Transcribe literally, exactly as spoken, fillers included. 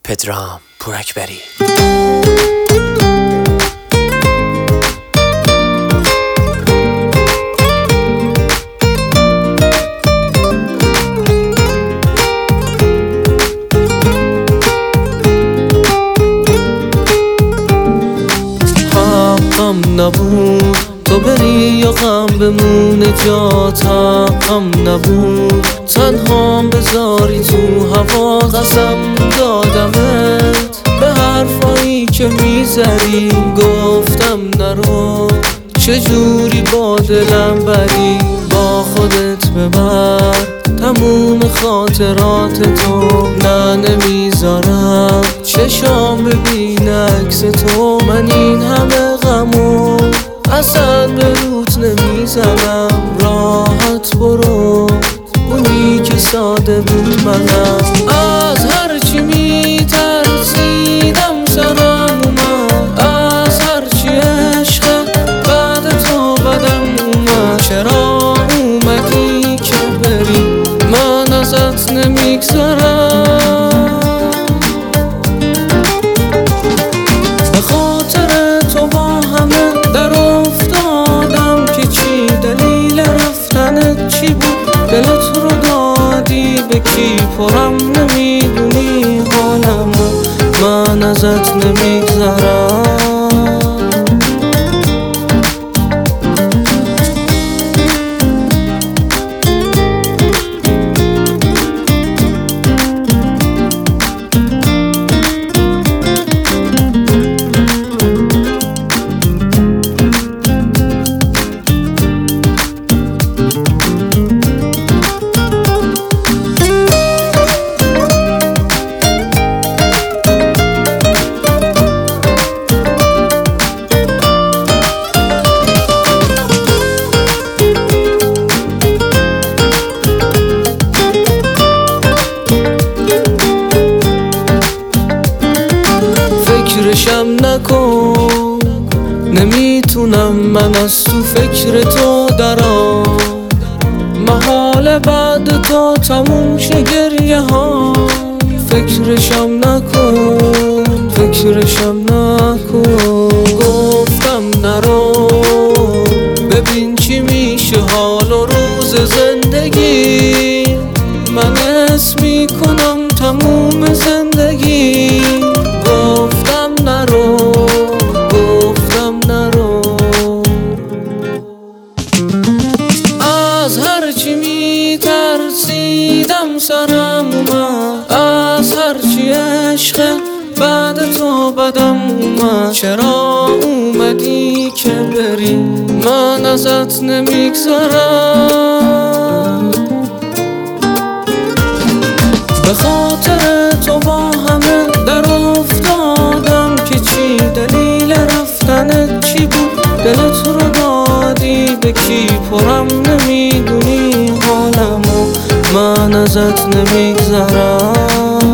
پدرام پوراکبری. حقم نبود تو بری یا غم بمونه جات، حقم نبود تنهام بذاری تو هوا. قسم دادمت به حرفایی که میزدی، گفتم نرو چجوری با دلم بری. با خودت ببر تموم خاطرات تو، نه نمیذارم چشام ببین عکس تو. من این همه غمو اصلا به روت نمیزنم، راحت برو اونی که ساده بود منم. از هرچی میترسیدم سرم اومد، از هرچی عشق بعد تو بدم اومد. چرا اومدی که بری من ازت نمیگذرم. به خاطر تو با همه در افتادم که چی دلیل رفتنت چی بود. دلت رو دادی به کی پرم نمیدونی حالمو، من ازت نمیگذرم. فکرشم نکن نمیتونم من از تو فکر تو درام. محال بعد تو تموم شه گریه ها. فکرشم نکن فکرشم نکن. گفتم نرو ببین چی میشه حال و روز زندگی. من اسم میکنم تموم زندگی. گفتم نرو گفتم نرو. از هرچی میترسیدم سرم اومد، از هرچی عشق بعد تو بدم اومد. چرا اومدی که بری من ازت نمیگذرم. به خاطر تو با همه در افتادم که چی دلیل رفتنت چی بود. دلت رو دادی به کی پرم نمیدونی حالمو، من ازت نمیگذرم.